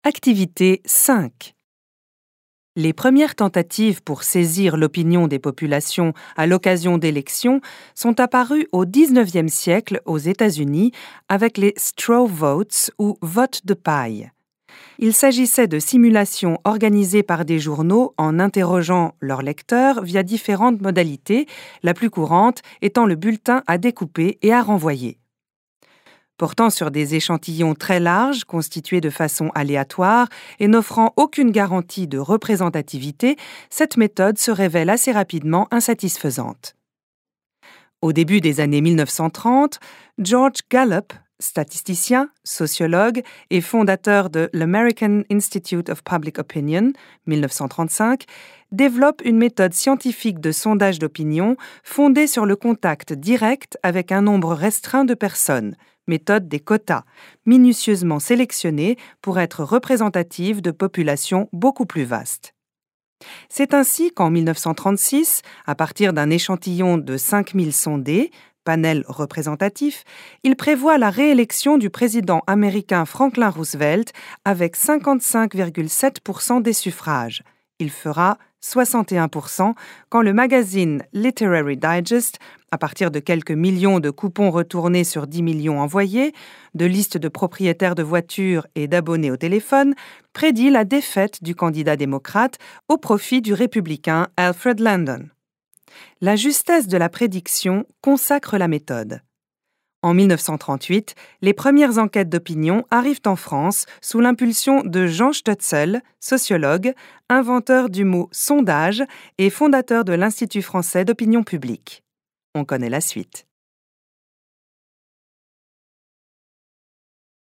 Activité 5. Les premières tentatives pour saisir l'opinion des populations à l'occasion d'élections sont apparues au XIXe siècle aux États-Unis avec les straw votes ou votes de paille. Il s'agissait de simulations organisées par des journaux en interrogeant leurs lecteurs via différentes modalités, la plus courante étant le bulletin à découper et à renvoyer. Portant sur des échantillons très larges, constitués de façon aléatoire et n'offrant aucune garantie de représentativité, cette méthode se révèle assez rapidement insatisfaisante. Au début des années 1930, George Gallup, statisticien, sociologue et fondateur de l'American Institute of Public Opinion, 1935, développe une méthode scientifique de sondage d'opinion fondée sur le contact direct avec un nombre restreint de personnes, méthode des quotas, minutieusement sélectionnée pour être représentative de populations beaucoup plus vastes. C'est ainsi qu'en 1936, à partir d'un échantillon de 5000 sondés, panel représentatif, il prévoit la réélection du président américain Franklin Roosevelt avec 55,7% des suffrages. Il fera 61% quand le magazine Literary Digest, à partir de quelques millions de coupons retournés sur 10 millions envoyés, de listes de propriétaires de voitures et d'abonnés au téléphone, prédit la défaite du candidat démocrate au profit du républicain Alfred Landon. La justesse de la prédiction consacre la méthode. En 1938, les premières enquêtes d'opinion arrivent en France sous l'impulsion de Jean Stutzel, sociologue, inventeur du mot « sondage » et fondateur de l'Institut français d'opinion publique. On connaît la suite.